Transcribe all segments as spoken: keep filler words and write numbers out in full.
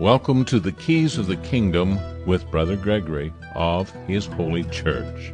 Welcome to the Keys of the Kingdom with Brother Gregory of His Holy Church.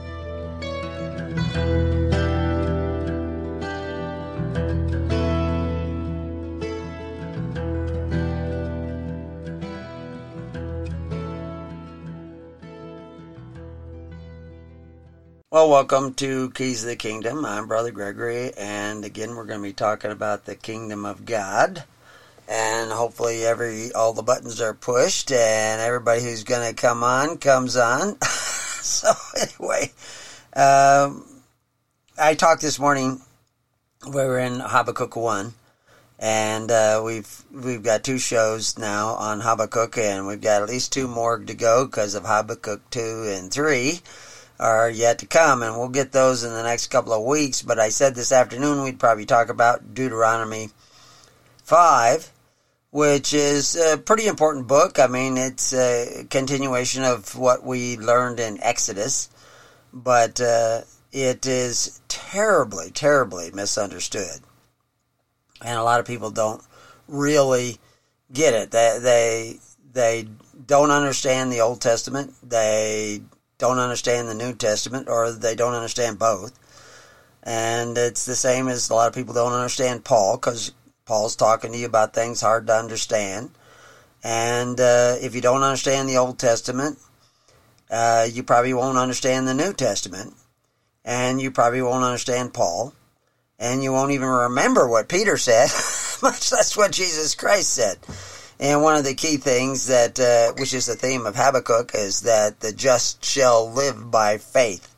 Well, welcome to Keys of the Kingdom. I'm Brother Gregory, and again, we're going to be talking about the Kingdom of God. And hopefully every all the buttons are pushed and everybody who's going to come on comes on. So anyway, um, I talked this morning. We were in Habakkuk one, and uh, we've we've got two shows now on Habakkuk, and we've got at least two more to go because of Habakkuk two and three are yet to come, and we'll get those in the next couple of weeks. But I said this afternoon we'd probably talk about Deuteronomy five, which is a pretty important book. I mean, it's a continuation of what we learned in Exodus, but uh, it is terribly, terribly misunderstood. And a lot of people don't really get it. They, they, they don't understand the Old Testament. They don't understand the New Testament, or they don't understand both. And it's the same as a lot of people don't understand Paul, because Paul's talking to you about things hard to understand. And uh, if you don't understand the Old Testament, uh, you probably won't understand the New Testament. And you probably won't understand Paul. And you won't even remember what Peter said, much less what Jesus Christ said. And one of the key things that, uh, which is the theme of Habakkuk, is that the just shall live by faith.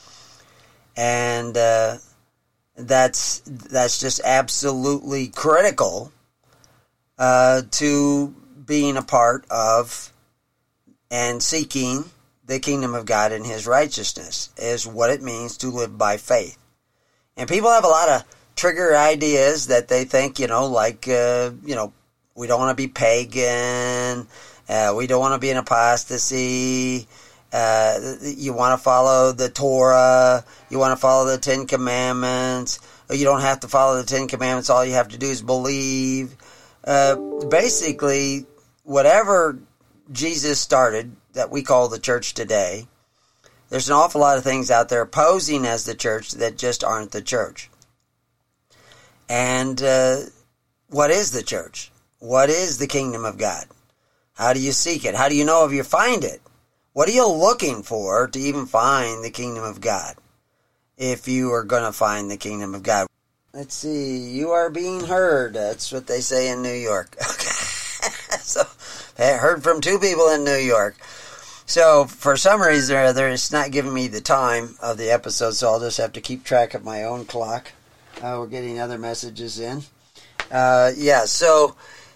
And uh That's that's just absolutely critical uh, to being a part of and seeking the kingdom of God and His righteousness, is what it means to live by faith. And people have a lot of trigger ideas that they think, you know, like, uh, you know, we don't want to be pagan, uh, we don't want to be in apostasy, Uh, you want to follow the Torah, you want to follow the Ten Commandments, you don't have to follow the Ten Commandments, all you have to do is believe. Uh, basically, whatever Jesus started, that we call the church today, there's an awful lot of things out there posing as the church that just aren't the church. And uh, what is the church? What is the kingdom of God? How do you seek it? How do you know if you find it? What are you looking for to even find the kingdom of God, if you are going to find the kingdom of God? Let's see. You are being heard. That's what they say in New York. Okay. So I heard from two people in New York. So for some reason or other, it's not giving me the time of the episode, so I'll just have to keep track of my own clock. Uh, we're getting other messages in. Uh, yeah, so...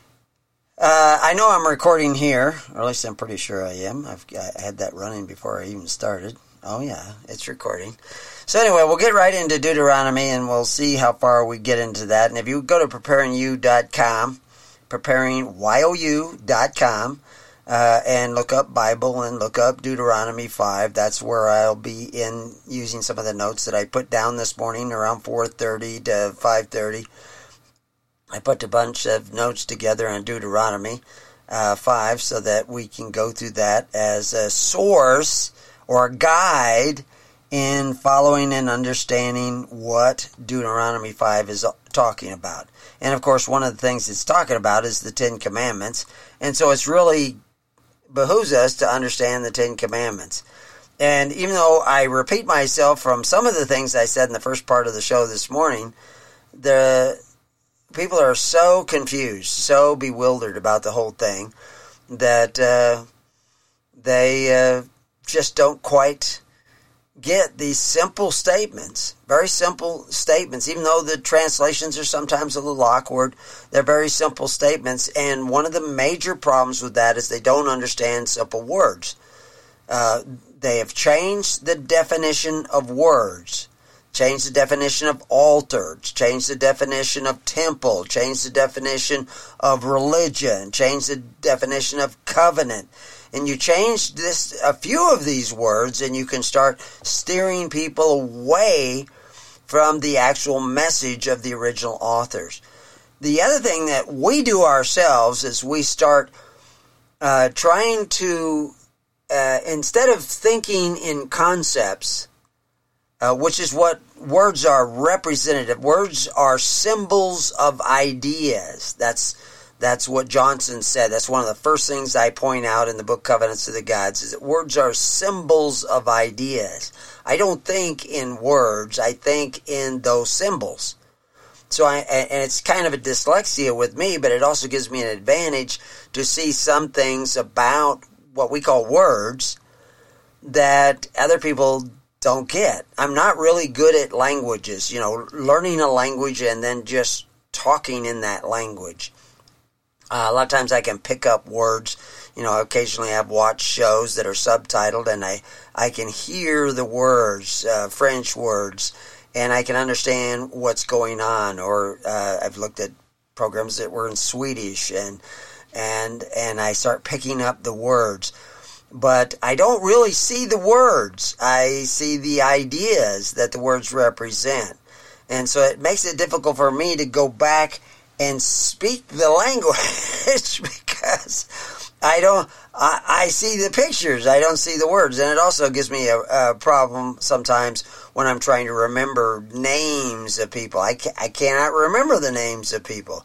Uh, I know I'm recording here, or at least I'm pretty sure I am. I've I had that running before I even started. Oh yeah, it's recording. So anyway, we'll get right into Deuteronomy, and we'll see how far we get into that. And if you go to preparing you dot com, preparing you dot com, uh, and look up Bible and look up Deuteronomy five, that's where I'll be in using some of the notes that I put down this morning around four thirty to five thirty. I put a bunch of notes together on Deuteronomy uh, five so that we can go through that as a source or a guide in following and understanding what Deuteronomy five is talking about. And of course, one of the things it's talking about is the Ten Commandments. And so it's really behooves us to understand the Ten Commandments. And even though I repeat myself from some of the things I said in the first part of the show this morning, the people are so confused, so bewildered about the whole thing that uh, they uh, just don't quite get these simple statements, very simple statements, even though the translations are sometimes a little awkward. They're very simple statements, and one of the major problems with that is they don't understand simple words. Uh, they have changed the definition of words. Change the definition of altar, change the definition of temple, change the definition of religion, change the definition of covenant. And you change this, a few of these words, and you can start steering people away from the actual message of the original authors. The other thing that we do ourselves is we start uh, trying to, uh, instead of thinking in concepts, uh, which is what words are representative, words are symbols of ideas. That's That's what Johnson said. That's one of the first things I point out in the book Covenants of the Gods, is that words are symbols of ideas. I don't think in words, I think in those symbols. So I, and it's kind of a dyslexia with me, but it also gives me an advantage to see some things about what we call words that other people don't get. I'm not really good at languages, you know, learning a language and then just talking in that language. Uh, a lot of times I can pick up words. You know, occasionally I've watched shows that are subtitled, and I, I can hear the words, uh, French words, and I can understand what's going on. Or uh, I've looked at programs that were in Swedish, and and and I start picking up the words. But I don't really see the words. I see the ideas that the words represent. And so it makes it difficult for me to go back and speak the language because I don't, I, I see the pictures, I don't see the words. And it also gives me a, a problem sometimes when I'm trying to remember names of people. I, ca- I cannot remember the names of people.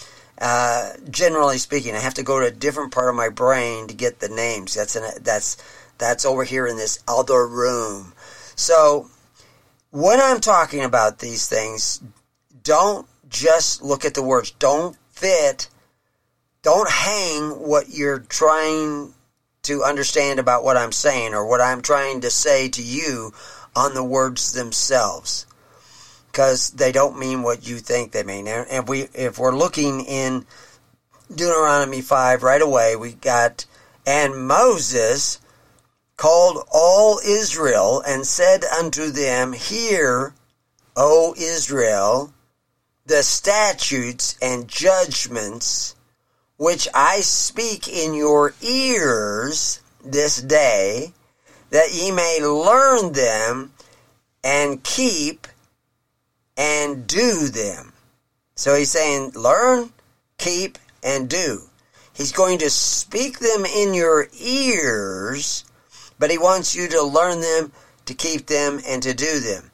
Uh, generally speaking, I have to go to a different part of my brain to get the names. That's an, that's, that's over here in this other room. So when I'm talking about these things, don't just look at the words. Don't fit, don't hang what you're trying to understand about what I'm saying or what I'm trying to say to you on the words themselves, because they don't mean what you think they mean. And if, we, if we're looking in Deuteronomy five right away, we got, and Moses called all Israel and said unto them, Hear, O Israel, the statutes and judgments which I speak in your ears this day, that ye may learn them and keep and do them. So he's saying, learn, keep, and do. He's going to speak them in your ears, but he wants you to learn them, to keep them, and to do them.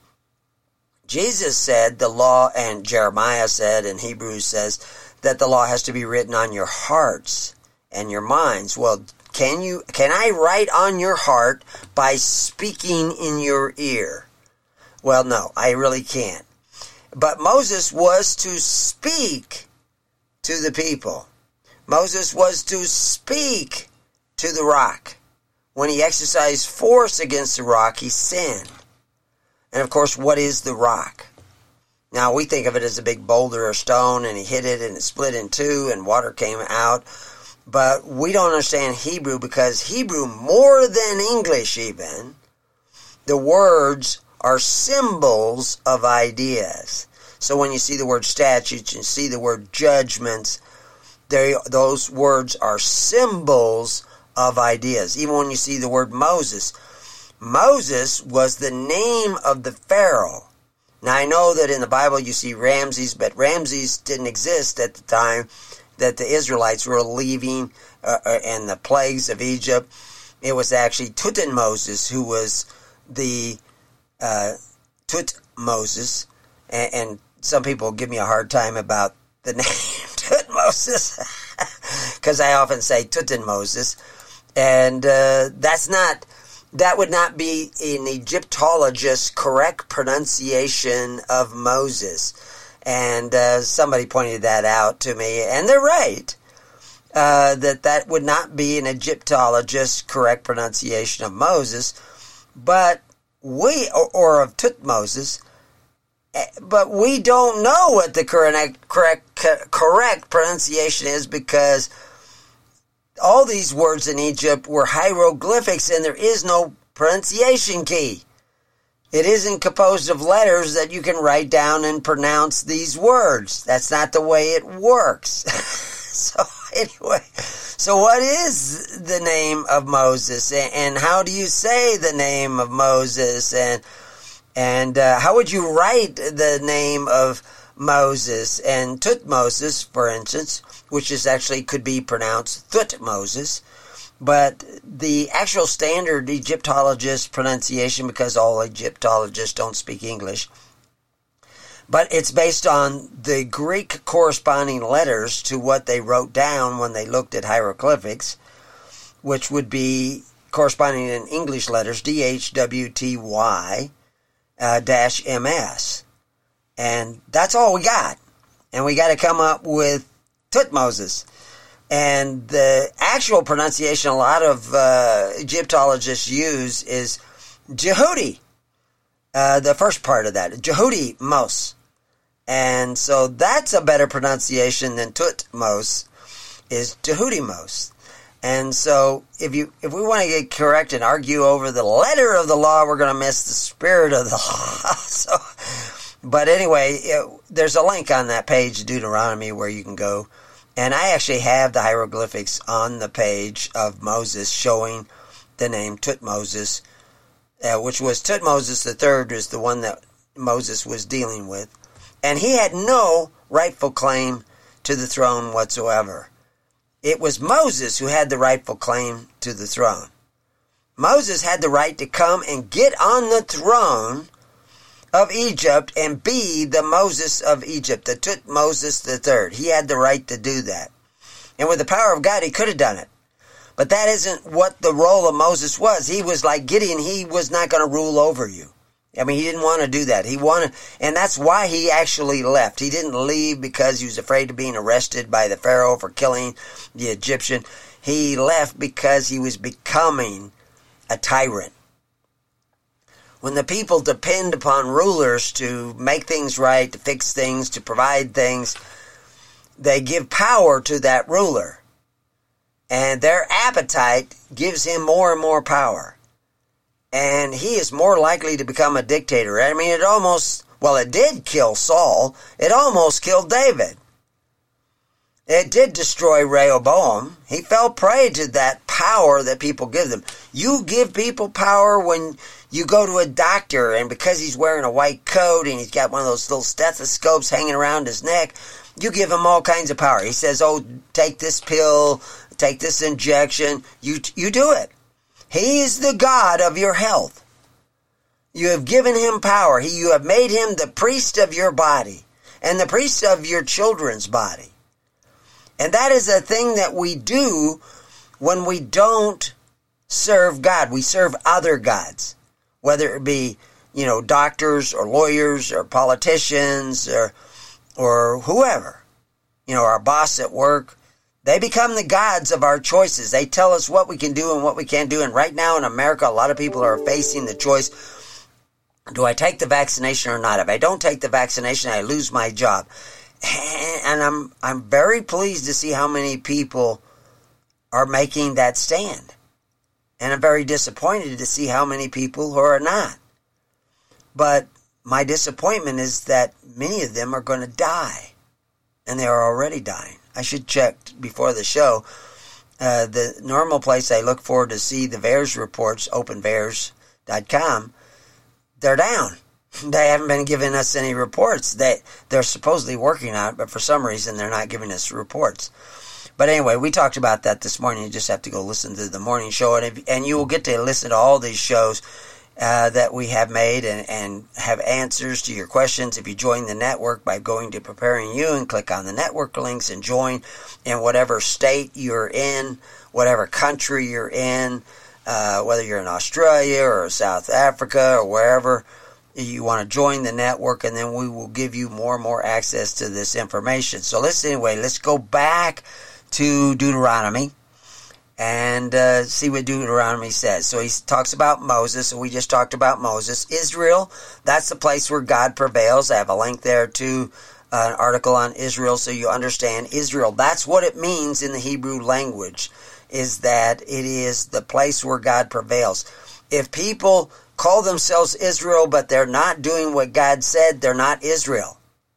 Jesus said the law, and Jeremiah said, and Hebrews says, that the law has to be written on your hearts and your minds. Well, can you, can I write on your heart by speaking in your ear? Well, no, I really can't. But Moses was to speak to the people. Moses was to speak to the rock. When he exercised force against the rock, he sinned. And of course, what is the rock? Now, we think of it as a big boulder or stone, and he hit it and it split in two and water came out. But we don't understand Hebrew, because Hebrew, more than English even, the words are symbols of ideas. So when you see the word statutes and see the word judgments, they, those words are symbols of ideas. Even when you see the word Moses, Moses was the name of the Pharaoh. Now, I know that in the Bible you see Ramses, but Ramses didn't exist at the time that the Israelites were leaving uh, and the plagues of Egypt. It was actually Tutmoses who was the uh, Tutmoses, and, and some people give me a hard time about the name Tutmoses, because I often say Tutmoses, and uh, that's not... That would not be an Egyptologist's correct pronunciation of Moses. And uh, somebody pointed that out to me, and they're right, uh, that that would not be an Egyptologist's correct pronunciation of Moses, but we, or, or of Tutmoses, but we don't know what the correct, correct, correct pronunciation is, because all these words in Egypt were hieroglyphics, and there is no pronunciation key. It isn't composed of letters that you can write down and pronounce these words. That's not the way it works. So anyway, so what is the name of Moses, and how do you say the name of Moses, and and uh, how would you write the name of Moses? And Tutmoses, for instance, which is actually could be pronounced Thutmoses. But the actual standard Egyptologist pronunciation, because all Egyptologists don't speak English, but it's based on the Greek corresponding letters to what they wrote down when they looked at hieroglyphics, which would be corresponding in English letters, D H W T Y uh, dash M S. And that's all we got. And we got to come up with Thutmoses. And the actual pronunciation a lot of uh, Egyptologists use is Jehudi. Uh, the first part of that, Jehudi Mos. And so that's a better pronunciation than Thutmose, is Jehudi Mos. And so if you if we want to get correct and argue over the letter of the law, we're going to miss the spirit of the law. So, but anyway, it, there's a link on that page, Deuteronomy, where you can go. And I actually have the hieroglyphics on the page of Moses showing the name Thutmoses, uh, which was Thutmoses the third, is the one that Moses was dealing with. And he had no rightful claim to the throne whatsoever. It was Moses who had the rightful claim to the throne. Moses had the right to come and get on the throne of Egypt and be the Moses of Egypt, the Thutmoses the third. He had the right to do that. And with the power of God, he could have done it. But that isn't what the role of Moses was. He was like Gideon. He was not going to rule over you. I mean, he didn't want to do that. He wanted, and that's why he actually left. He didn't leave because he was afraid of being arrested by the Pharaoh for killing the Egyptian. He left because he was becoming a tyrant. When the people depend upon rulers to make things right, to fix things, to provide things, they give power to that ruler. And their appetite gives him more and more power. And he is more likely to become a dictator. I mean, it almost, well, it did kill Saul. It almost killed David. It did destroy Rehoboam. He fell prey to that power that people give them. You give people power when you go to a doctor, and because he's wearing a white coat and he's got one of those little stethoscopes hanging around his neck, you give him all kinds of power. He says, oh, take this pill, take this injection. You, you do it. He is the God of your health. You have given him power. He, you have made him the priest of your body and the priest of your children's body. And that is a thing that we do when we don't serve God. We serve other gods, whether it be, you know, doctors or lawyers or politicians or or whoever, you know, our boss at work. They become the gods of our choices. They tell us what we can do and what we can't do. And right now in America, a lot of people are facing the choice, do I take the vaccination or not? If I don't take the vaccination, I lose my job. And I'm I'm very pleased to see how many people are making that stand. And I'm very disappointed to see how many people who are not. But my disappointment is that many of them are going to die. And they are already dying. I should check before the show. Uh, the normal place I look for to see the V A E R S reports, open V A E R S dot com, they're down. They haven't been giving us any reports. They, they're supposedly working on it, but for some reason they're not giving us reports. But anyway, we talked about that this morning. You just have to go listen to the morning show, and, if, and you will get to listen to all these shows uh, that we have made and, and have answers to your questions if you join the network by going to Preparing You and click on the network links and join in whatever state you're in, whatever country you're in, uh, whether you're in Australia or South Africa or wherever. You want to join the network, and then we will give you more and more access to this information. So let's anyway, let's go back to Deuteronomy and uh, see what Deuteronomy says. So he talks about Moses, and we just talked about Moses. Israel, that's the place where God prevails. I have a link there to uh, an article on Israel so you understand Israel. That's what it means in the Hebrew language, is that it is the place where God prevails. If people call themselves Israel, but they're not doing what God said, they're not Israel.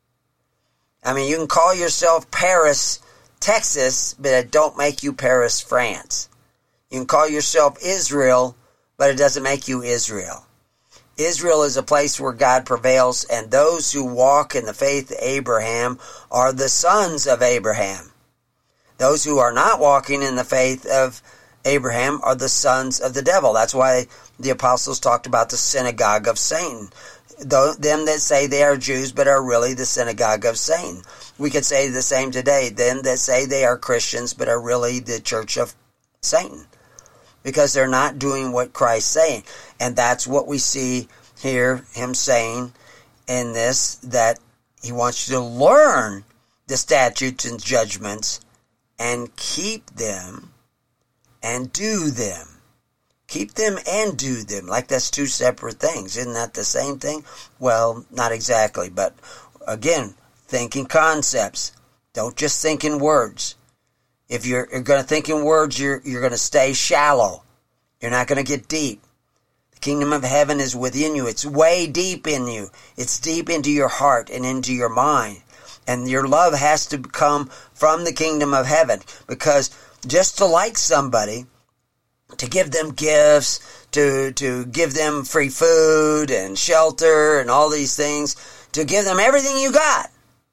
I mean, you can call yourself Paris, Texas, but it don't make you Paris, France. You can call yourself Israel, but it doesn't make you Israel. Israel is a place where God prevails, and those who walk in the faith of Abraham are the sons of Abraham. Those who are not walking in the faith of Abraham are the sons of the devil. That's why the apostles talked about the synagogue of Satan. Them that say they are Jews but are really the synagogue of Satan. We could say the same today. Them that say they are Christians but are really the church of Satan. Because they're not doing what Christ's saying. And that's what we see here, him saying in this, that he wants you to learn the statutes and judgments and keep them and do them. Keep them and do them. Like that's two separate things. Isn't that the same thing? Well, not exactly. But again, think in concepts. Don't just think in words. If you're, you're going to think in words, you're, you're going to stay shallow. You're not going to get deep. The kingdom of heaven is within you. It's way deep in you. It's deep into your heart and into your mind. And your love has to come from the kingdom of heaven. Because just to like somebody, to give them gifts, to, to give them free food and shelter and all these things, to give them everything you got,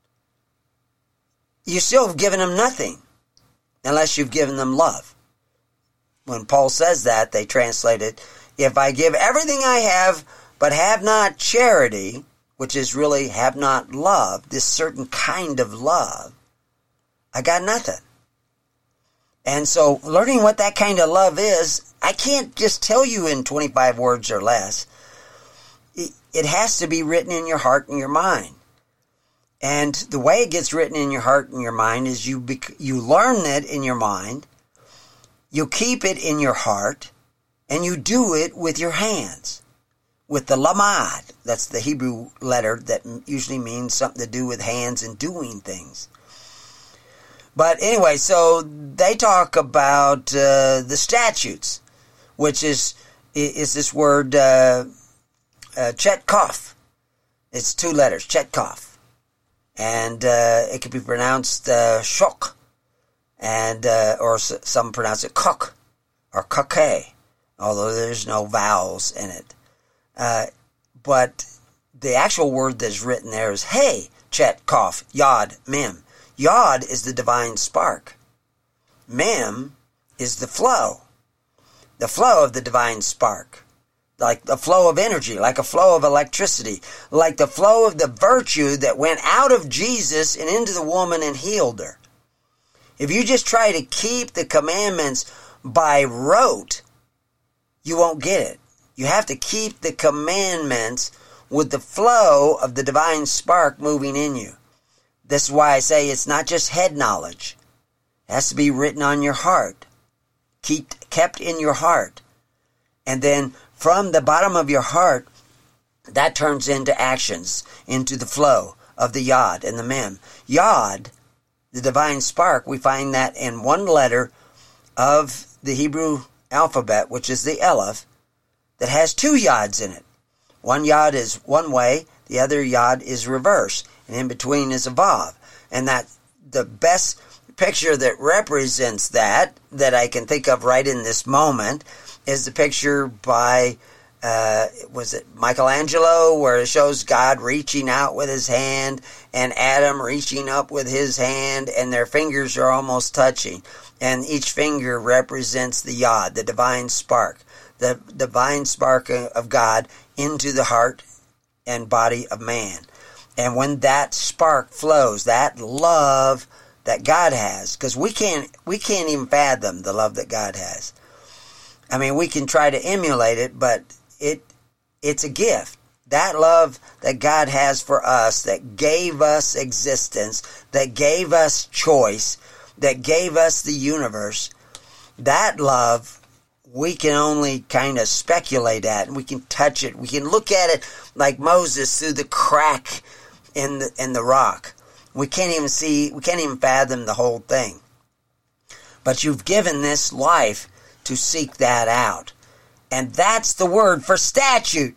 you still have given them nothing unless you've given them love. When Paul says that, they translate it, if I give everything I have but have not charity, which is really have not love, this certain kind of love, I got nothing. And so learning what that kind of love is, I can't just tell you in twenty-five words or less. It has to be written in your heart and your mind. And the way it gets written in your heart and your mind is you bec- you learn it in your mind, you keep it in your heart, and you do it with your hands. With the lamad, that's the Hebrew letter that usually means something to do with hands and doing things. But anyway, so they talk about uh, the statutes, which is is this word uh, uh, chetkov. It's two letters, chetkov, and uh, it can be pronounced uh, shok, and uh, or some pronounce it kok or kake, although there's no vowels in it. Uh, but the actual word that's written there is hey, chetkov, yod, mem. Yod is the divine spark. Mem is the flow. The flow of the divine spark. Like the flow of energy, like a flow of electricity. Like the flow of the virtue that went out of Jesus and into the woman and healed her. If you just try to keep the commandments by rote, you won't get it. You have to keep the commandments with the flow of the divine spark moving in you. This is why I say it's not just head knowledge. It has to be written on your heart. Keep, kept in your heart. And then from the bottom of your heart, that turns into actions, into the flow of the yod and the mem. Yod, the divine spark, we find that in one letter of the Hebrew alphabet, which is the Aleph, that has two yods in it. One yod is one way, the other yod is reverse. And in between is a vav. And that the best picture that represents that, that I can think of right in this moment, is the picture by, uh, was it Michelangelo, where it shows God reaching out with his hand and Adam reaching up with his hand, and their fingers are almost touching. And each finger represents the yod, the divine spark, the divine spark of God into the heart and body of man. And when that spark flows, that love that God has, because we can't we can't even fathom the love that God has. I mean, we can try to emulate it, but it it's a gift. That love that God has for us, that gave us existence, that gave us choice, that gave us the universe, that love we can only kind of speculate at, and we can touch it. We can look at it like Moses through the crack in the in the rock. We can't even see, we can't even fathom the whole thing. But you've given this life to seek that out. And that's the word for statute.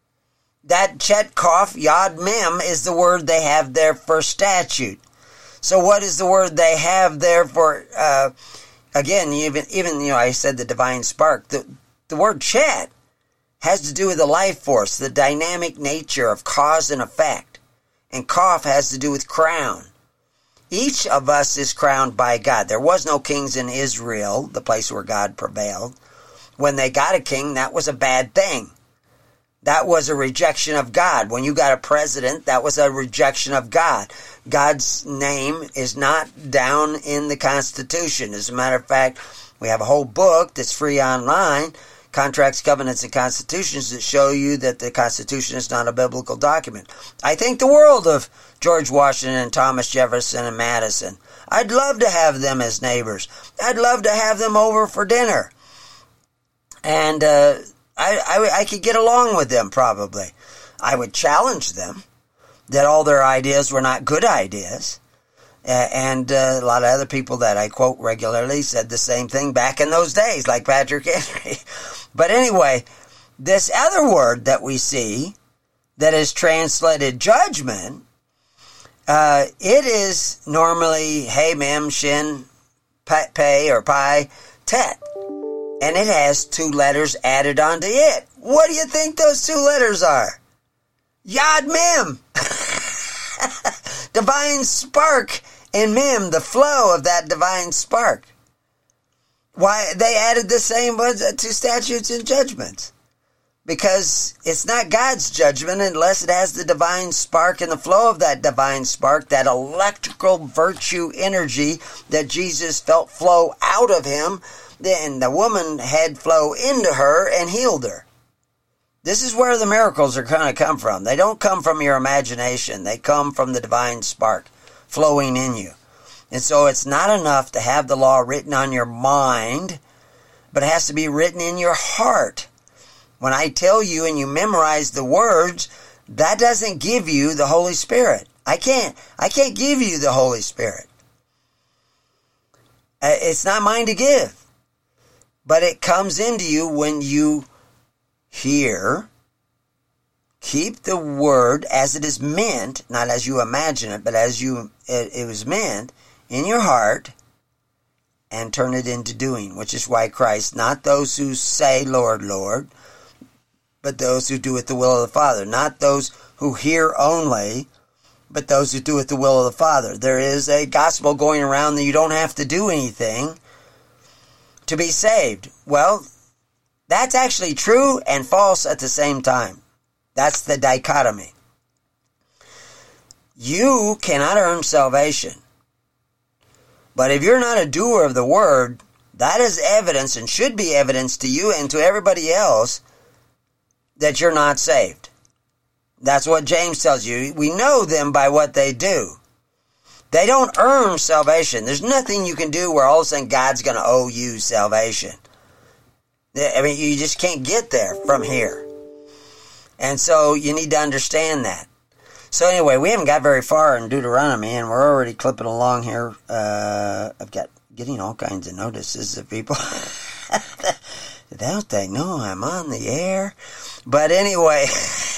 That chetkov, yod mem, is the word they have there for statute. So what is the word they have there for, uh, again, even, even, you know, I said the divine spark. The, the word chet has to do with the life force, the dynamic nature of cause and effect. And Kof has to do with crown. Each of us is crowned by God. There was no kings in Israel, the place where God prevailed. When they got a king, that was a bad thing. That was a rejection of God. When you got a president, that was a rejection of God. God's name is not down in the Constitution. As a matter of fact, we have a whole book that's free online, Contracts, Covenants, and Constitutions, that show you that the Constitution is not a biblical document. I think the world of George Washington and Thomas Jefferson and Madison. I'd love to have them as neighbors. I'd love to have them over for dinner. And uh, I, I, I could get along with them probably. I would challenge them that all their ideas were not good ideas. Uh, and uh, a lot of other people that I quote regularly said the same thing back in those days, like Patrick Henry. But anyway, this other word that we see that is translated judgment, uh, it is normally hey, mem, shin, pay, or pi, tet. And it has two letters added onto it. What do you think those two letters are? Yod Mem. Divine spark. And Mem, the flow of that divine spark. Why, they added the same words to statutes and judgments. Because it's not God's judgment unless it has the divine spark and the flow of that divine spark, that electrical virtue energy that Jesus felt flow out of him. Then the woman had flow into her and healed her. This is where the miracles are going to come from. They don't come from your imagination. They come from the divine spark flowing in you. And so it's not enough to have the law written on your mind, but it has to be written in your heart. When I tell you and you memorize the words, that doesn't give you the Holy Spirit. I can't, I can't give you the Holy Spirit. It's not mine to give. But it comes into you when you hear, keep the word as it is meant, not as you imagine it, but as you it, it was meant in your heart, and turn it into doing, which is why Christ, not those who say, Lord, Lord, but those who do it the will of the Father. Not those who hear only, but those who do it the will of the Father. There is a gospel going around that you don't have to do anything to be saved. Well, that's actually true and false at the same time. That's the dichotomy. You cannot earn salvation. But if you're not a doer of the word, that is evidence and should be evidence to you and to everybody else that you're not saved. That's what James tells you. We know them by what they do. They don't earn salvation. There's nothing you can do where all of a sudden God's going to owe you salvation. I mean, you just can't get there from here. And so you need to understand that. So anyway, we haven't got very far in Deuteronomy, and we're already clipping along here. Uh, I've got getting all kinds of notices of people. Don't they know I'm on the air? But anyway,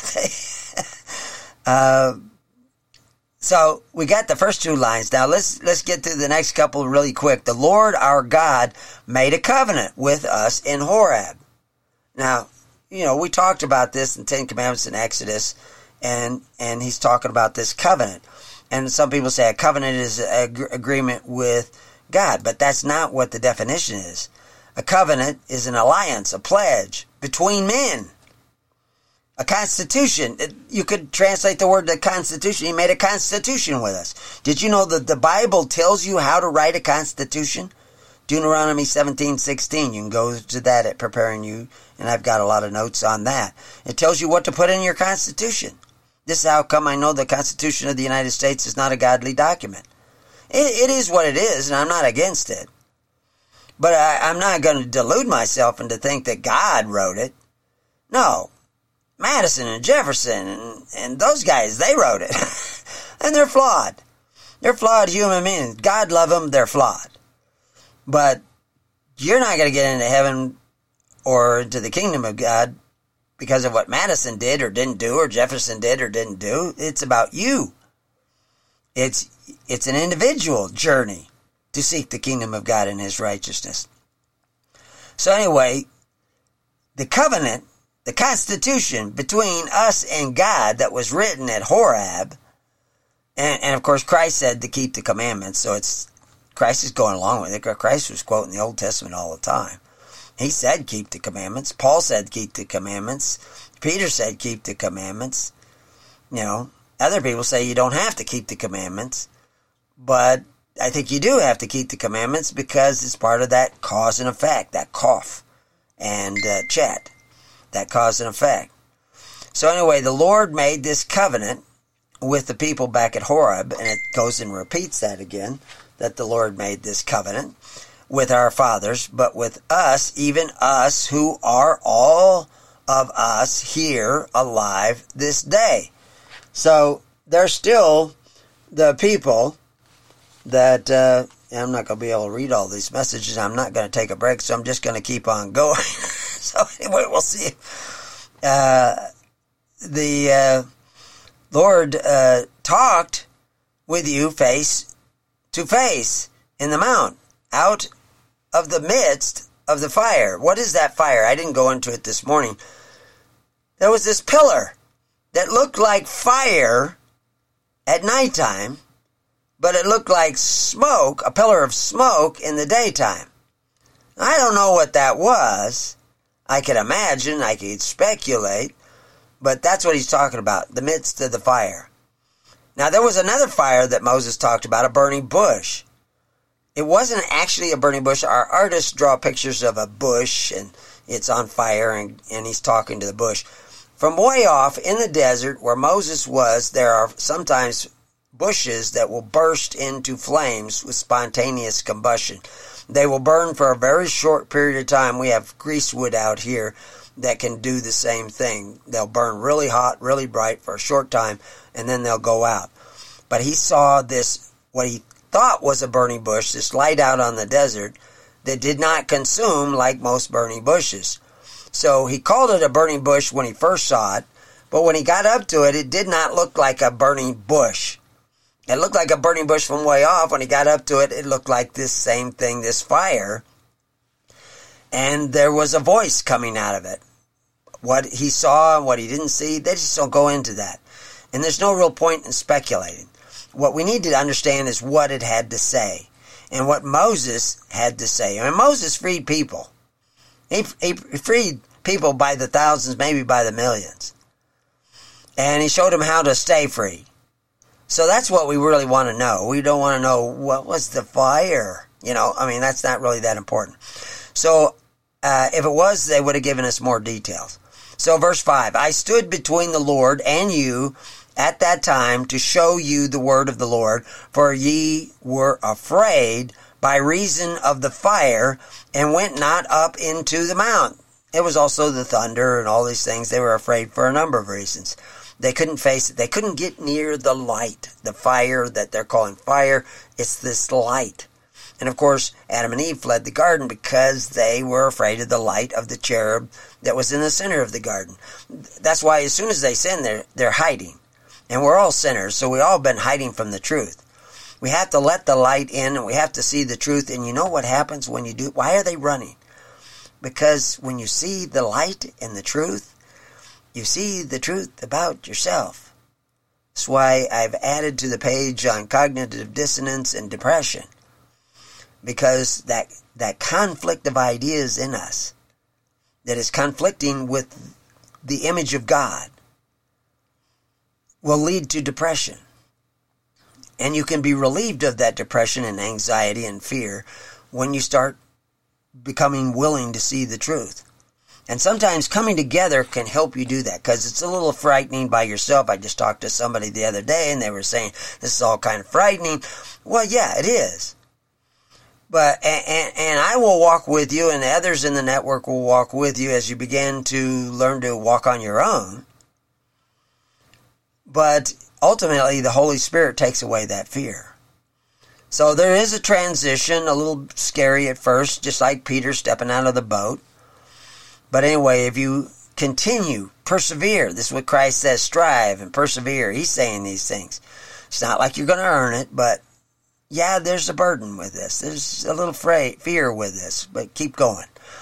uh, so we got the first two lines. Now let's let's get through the next couple really quick. The Lord our God made a covenant with us in Horeb. Now, you know, we talked about this in Ten Commandments in Exodus, and and he's talking about this covenant. And some people say a covenant is an ag- agreement with God, but that's not what the definition is. A covenant is an alliance, a pledge between men. A constitution. You could translate the word the constitution. He made a constitution with us. Did you know that the Bible tells you how to write a constitution? Deuteronomy seventeen sixteen. You can go to that at Preparing You, and I've got a lot of notes on that. It tells you what to put in your constitution. This is how come I know the Constitution of the United States is not a godly document. It, it is what it is, and I'm not against it. But I, I'm not going to delude myself into think that God wrote it. No. Madison and Jefferson and, and those guys, they wrote it. And they're flawed. They're flawed human beings. God love them, they're flawed. But you're not going to get into heaven or into the kingdom of God because of what Madison did or didn't do or Jefferson did or didn't do. It's about you. It's, it's an individual journey to seek the kingdom of God and his righteousness. So anyway, the covenant, the constitution between us and God that was written at Horeb, And, and of course, Christ said to keep the commandments, so it's Christ is going along with it. Christ was quoting the Old Testament all the time. He said keep the commandments. Paul said keep the commandments. Peter said keep the commandments. You know, other people say you don't have to keep the commandments, but I think you do have to keep the commandments because it's part of that cause and effect, that cough and uh, chat, that cause and effect. So anyway, the Lord made this covenant with the people back at Horeb, and it goes and repeats that again, that the Lord made this covenant with our fathers, but with us, even us who are all of us here alive this day. So there's still the people that, uh, I'm not going to be able to read all these messages. I'm not going to take a break, so I'm just going to keep on going. So anyway, we'll see. Uh, the uh, Lord uh, talked with you face to face in the mount, out of the midst of the fire. What is that fire? I didn't go into it this morning. There was this pillar that looked like fire at nighttime, but it looked like smoke, a pillar of smoke in the daytime. I don't know what that was. I could imagine, I could speculate, but that's what he's talking about, the midst of the fire. Now, there was another fire that Moses talked about, a burning bush. It wasn't actually a burning bush. Our artists draw pictures of a bush, and it's on fire, and, and he's talking to the bush. From way off in the desert where Moses was, there are sometimes bushes that will burst into flames with spontaneous combustion. They will burn for a very short period of time. We have greasewood out here that can do the same thing. They'll burn really hot, really bright for a short time, and then they'll go out. But he saw this, what he thought was a burning bush, this light out on the desert that did not consume like most burning bushes. So he called it a burning bush when he first saw it, but when he got up to it, it did not look like a burning bush. It looked like a burning bush from way off. When he got up to it, it looked like this same thing, this fire. And there was a voice coming out of it. What he saw and what he didn't see, they just don't go into that. And there's no real point in speculating. What we need to understand is what it had to say and what Moses had to say. I mean, Moses freed people. He, he freed people by the thousands, maybe by the millions. And he showed them how to stay free. So that's what we really want to know. We don't want to know what was the fire. You know, I mean, that's not really that important. So uh, if it was, they would have given us more details. So verse five, I stood between the Lord and you at that time to show you the word of the Lord, for ye were afraid by reason of the fire, and went not up into the mount. It was also the thunder and all these things. They were afraid for a number of reasons. They couldn't face it. They couldn't get near the light, the fire that they're calling fire. It's this light. And of course, Adam and Eve fled the garden because they were afraid of the light of the cherub that was in the center of the garden. That's why as soon as they sin, they're, they're hiding. And we're all sinners, so we've all been hiding from the truth. We have to let the light in, and we have to see the truth. And you know what happens when you do? Why are they running? Because when you see the light and the truth, you see the truth about yourself. That's why I've added to the page on cognitive dissonance and depression. Because that, that conflict of ideas in us that is conflicting with the image of God will lead to depression. And you can be relieved of that depression and anxiety and fear when you start becoming willing to see the truth. And sometimes coming together can help you do that, because it's a little frightening by yourself. I just talked to somebody the other day, and they were saying, this is all kind of frightening. Well, yeah, it is. But and, and, and I will walk with you, and others in the network will walk with you as you begin to learn to walk on your own. But ultimately, the Holy Spirit takes away that fear. So there is a transition, a little scary at first, just like Peter stepping out of the boat. But anyway, if you continue, persevere. This is what Christ says, strive and persevere. He's saying these things. It's not like you're going to earn it, but yeah, there's a burden with this. There's a little fra- fear with this, but keep going.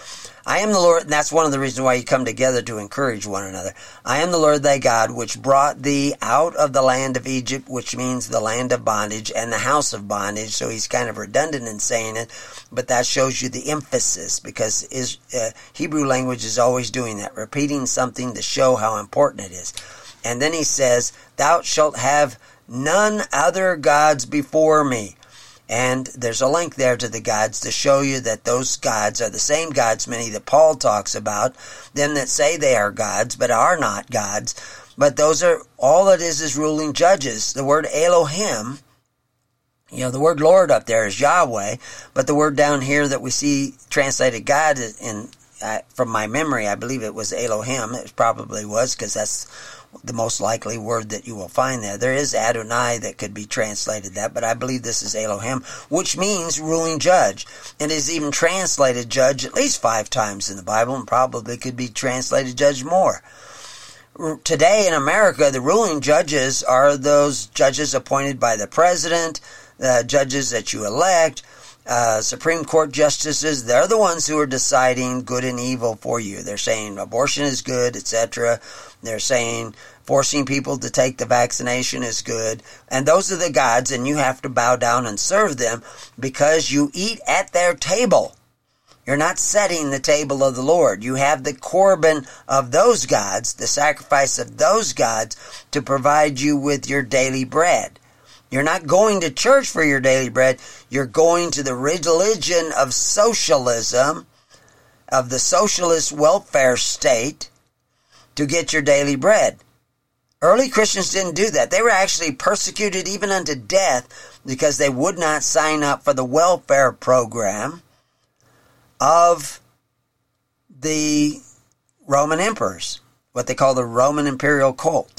I am the Lord, and that's one of the reasons why you come together to encourage one another. I am the Lord thy God, which brought thee out of the land of Egypt, which means the land of bondage and the house of bondage. So he's kind of redundant in saying it, but that shows you the emphasis, because is, uh, Hebrew language is always doing that, repeating something to show how important it is. And then he says, thou shalt have none other gods before me. And there's a link there to the gods to show you that those gods are the same gods, many that Paul talks about, them that say they are gods but are not gods. But those are, all it is is ruling judges. The word Elohim, you know, the word Lord up there is Yahweh, but the word down here that we see translated God in, uh, from my memory, I believe it was Elohim. It probably was, because that's the most likely word that you will find there. There is Adonai that could be translated that, but I believe this is Elohim, which means ruling judge. And is even translated judge at least five times in the Bible, and probably could be translated judge more. Today in America, the ruling judges are those judges appointed by the president, the judges that you elect, Uh, Supreme Court justices. They're the ones who are deciding good and evil for you. They're saying abortion is good, et cetera. They're saying forcing people to take the vaccination is good. And those are the gods, and you have to bow down and serve them because you eat at their table. You're not setting the table of the Lord. You have the korban of those gods, the sacrifice of those gods, to provide you with your daily bread. You're not going to church for your daily bread. You're going to the religion of socialism, of the socialist welfare state, to get your daily bread. Early Christians didn't do that. They were actually persecuted even unto death because they would not sign up for the welfare program of the Roman emperors, what they call the Roman imperial cult.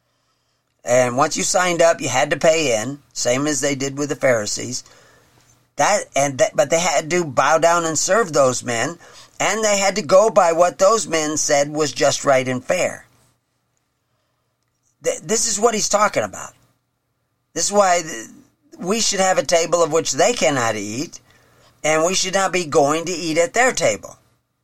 And once you signed up, you had to pay in, same as they did with the Pharisees. That and that, but they had to bow down and serve those men, and they had to go by what those men said was just right and fair. This is what he's talking about. This is why we should have a table of which they cannot eat, and we should not be going to eat at their table.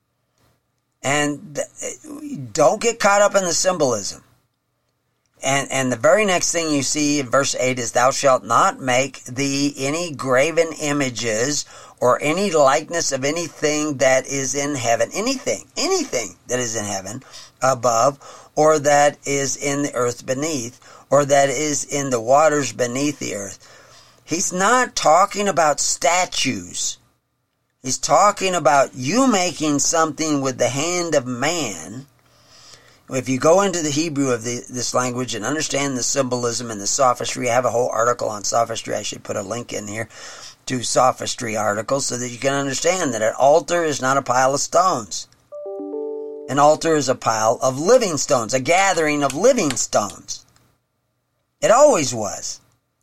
And don't get caught up in the symbolism. And and the very next thing you see in verse eight is, thou shalt not make thee any graven images or any likeness of anything that is in heaven. Anything, anything that is in heaven above, or that is in the earth beneath, or that is in the waters beneath the earth. He's not talking about statues. He's talking about you making something with the hand of man. If you go into the Hebrew of the, this language and understand the symbolism and the sophistry, I have a whole article on sophistry. I should put a link in here to sophistry articles so that you can understand that an altar is not a pile of stones. An altar is a pile of living stones, a gathering of living stones. It always was.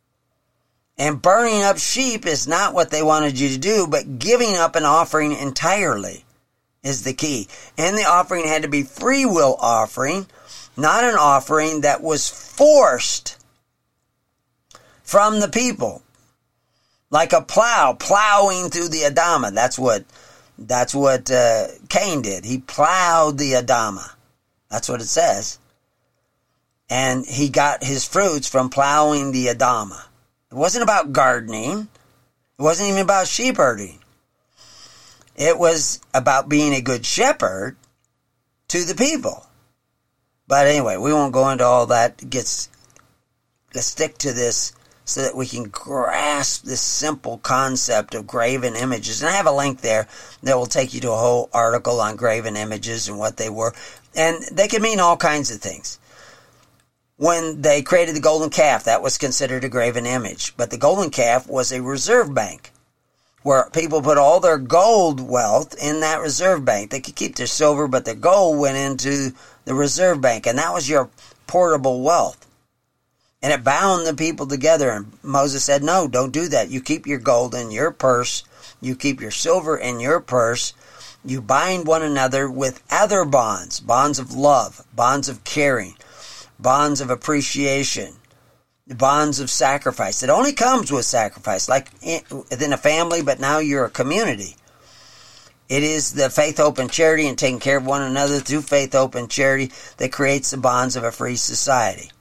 And burning up sheep is not what they wanted you to do, but giving up an offering entirely is the key. And the offering had to be free will offering, not an offering that was forced from the people. Like a plow, plowing through the Adamah. That's what that's what uh, Cain did. He plowed the Adamah. That's what it says. And he got his fruits from plowing the Adamah. It wasn't about gardening. It wasn't even about sheep herding. It was about being a good shepherd to the people. But anyway, we won't go into all that. It gets, let's stick to this so that we can grasp this simple concept of graven images. And I have a link there that will take you to a whole article on graven images and what they were. And they can mean all kinds of things. When they created the golden calf, that was considered a graven image. But the golden calf was a reserve bank, where people put all their gold wealth in that reserve bank. They could keep their silver, but the gold went into the reserve bank, and that was your portable wealth. And it bound the people together, and Moses said, no, don't do that. You keep your gold in your purse. You keep your silver in your purse. You bind one another with other bonds, bonds of love, bonds of caring, bonds of appreciation, bonds of sacrifice. It only comes with sacrifice, like within a family, but now you're a community. It is the faith, hope, and charity and taking care of one another through faith, hope, and charity that creates the bonds of a free society.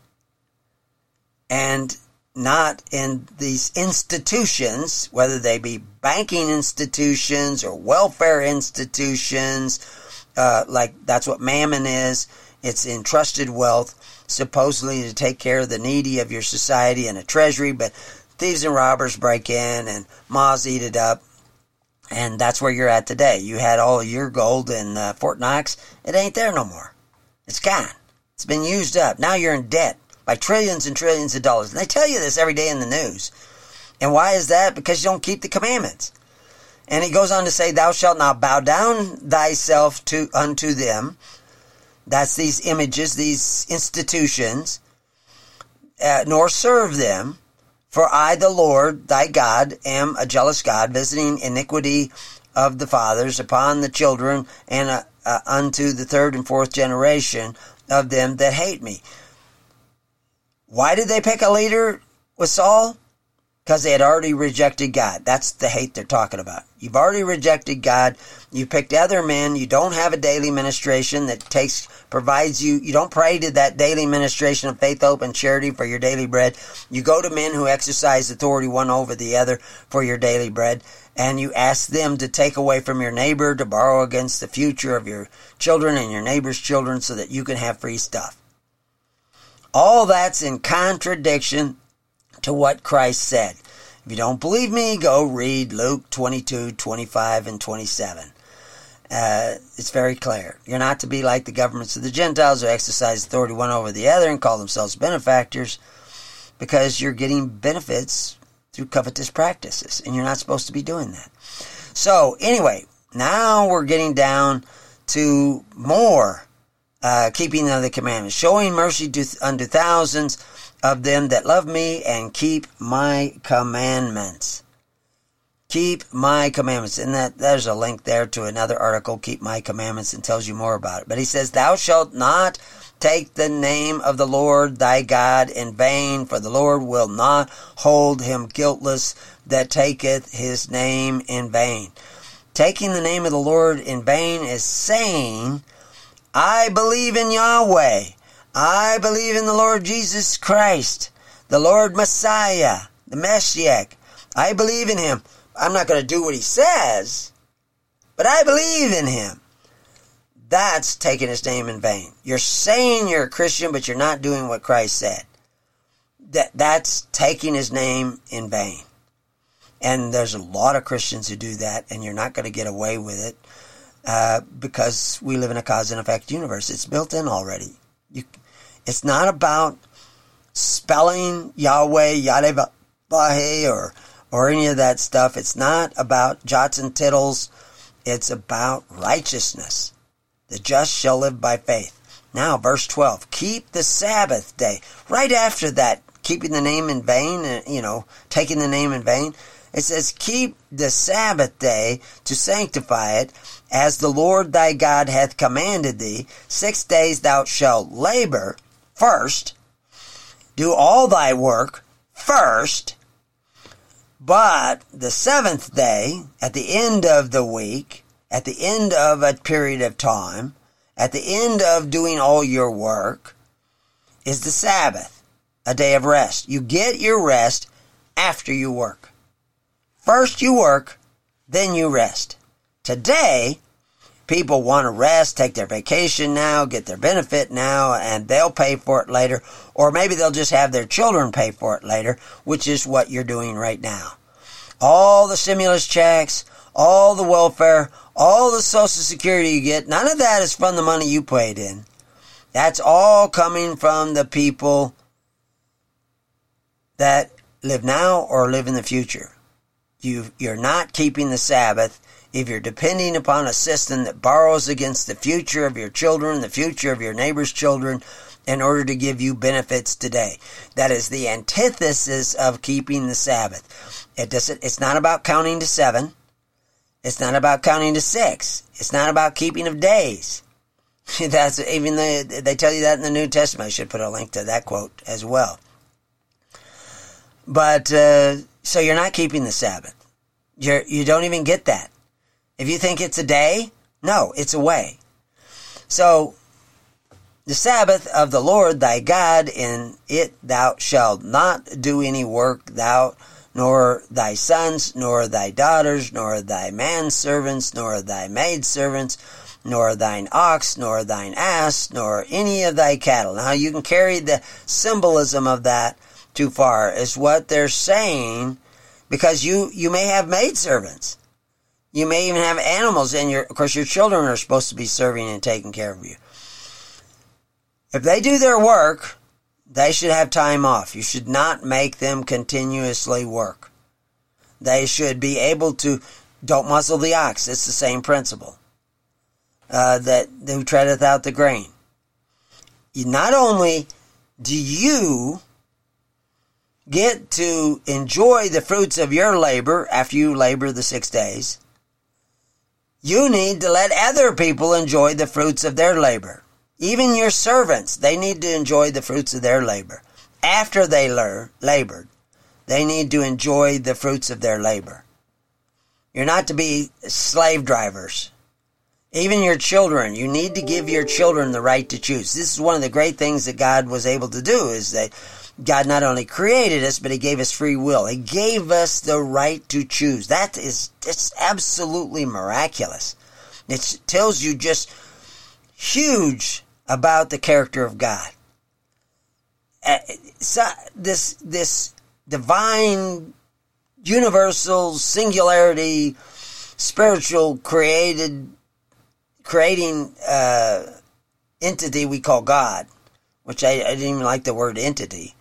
And not in these institutions, whether they be banking institutions or welfare institutions, uh, like that's what mammon is. It's entrusted wealth, supposedly to take care of the needy of your society and a treasury, but thieves and robbers break in and moths eat it up. And that's where you're at today. You had all of your gold in uh, Fort Knox. It ain't there no more. It's gone. It's been used up. Now you're in debt by trillions and trillions of dollars. And they tell you this every day in the news. And why is that? Because you don't keep the commandments. And he goes on to say, thou shalt not bow down thyself to unto them. That's these images, these institutions, uh, nor serve them. For I, the Lord, thy God, am a jealous God, visiting iniquity of the fathers upon the children and uh, uh, unto the third and fourth generation of them that hate me. Why did they pick a leader with Saul? Because they had already rejected God. That's the hate they're talking about. You've already rejected God. You picked other men. You don't have a daily ministration that takes, provides you. You don't pray to that daily ministration of faith, hope, and charity for your daily bread. You go to men who exercise authority one over the other for your daily bread. And you ask them to take away from your neighbor, to borrow against the future of your children and your neighbor's children so that you can have free stuff. All that's in contradiction to what Christ said. If you don't believe me, go read Luke twenty-two, twenty-five, and twenty-seven. Uh, it's very clear. You're not to be like the governments of the Gentiles who exercise authority one over the other and call themselves benefactors, because you're getting benefits through covetous practices, and you're not supposed to be doing that. So, anyway, now we're getting down to more uh, keeping of the commandments, showing mercy to, unto thousands of them that love me and keep my commandments. Keep my commandments. And that there's a link there to another article, Keep My Commandments, and tells you more about it. But he says, thou shalt not take the name of the Lord thy God in vain, for the Lord will not hold him guiltless that taketh his name in vain. Taking the name of the Lord in vain is saying, I believe in Yahweh. I believe in the Lord Jesus Christ, the Lord Messiah, the Messiah. I believe in him. I'm not going to do what he says, but I believe in him. That's taking his name in vain. You're saying you're a Christian, but you're not doing what Christ said. That That's taking his name in vain. And there's a lot of Christians who do that, and you're not going to get away with it uh, because we live in a cause and effect universe. It's built in already. You, it's not about spelling Yahweh, Yadeh, or or any of that stuff. It's not about jots and tittles. It's about righteousness. The just shall live by faith. Now, verse twelve, keep the Sabbath day. Right after that, keeping the name in vain, you know, taking the name in vain, it says, keep the Sabbath day to sanctify it, as the Lord thy God hath commanded thee. Six days thou shalt labor first, do all thy work first, but the seventh day, at the end of the week, at the end of a period of time, at the end of doing all your work, is the Sabbath, a day of rest. You get your rest after you work. First you work, then you rest. Today, people want to rest, take their vacation now, get their benefit now, and they'll pay for it later. Or maybe they'll just have their children pay for it later, which is what you're doing right now. All the stimulus checks, all the welfare, all the Social Security you get, none of that is from the money you paid in. That's all coming from the people that live now or live in the future. You, you're not keeping the Sabbath if you're depending upon a system that borrows against the future of your children, the future of your neighbor's children, in order to give you benefits today. That is the antithesis of keeping the Sabbath. It doesn't, it's not about counting to seven. It's not about counting to six. It's not about keeping of days. That's even the, they tell you that in the New Testament. I should put a link to that quote as well. But, uh, so you're not keeping the Sabbath. You're, you don't even get that. If you think it's a day, no, it's a way. So, the Sabbath of the Lord thy God, in it thou shalt not do any work, thou, nor thy sons, nor thy daughters, nor thy manservants, nor thy maidservants, nor thine ox, nor thine ass, nor any of thy cattle. Now you can carry the symbolism of that too far, is what they're saying, because you, you may have maidservants. You may even have animals, and your, of course your children are supposed to be serving and taking care of you. If they do their work, they should have time off. You should not make them continuously work. They should be able to, don't muzzle the ox. It's the same principle. Uh, that who treadeth out the grain. You, not only do you get to enjoy the fruits of your labor after you labor the six days, you need to let other people enjoy the fruits of their labor. Even your servants, they need to enjoy the fruits of their labor. After they lear, labored, they need to enjoy the fruits of their labor. You're not to be slave drivers. Even your children, you need to give your children the right to choose. This is one of the great things that God was able to do, is that God not only created us, but He gave us free will. He gave us the right to choose. That is, it's absolutely miraculous. It tells you just huge about the character of God. Uh, so this, this divine, universal, singularity, spiritual, created, creating uh, entity we call God, which I, I didn't even like the word entity.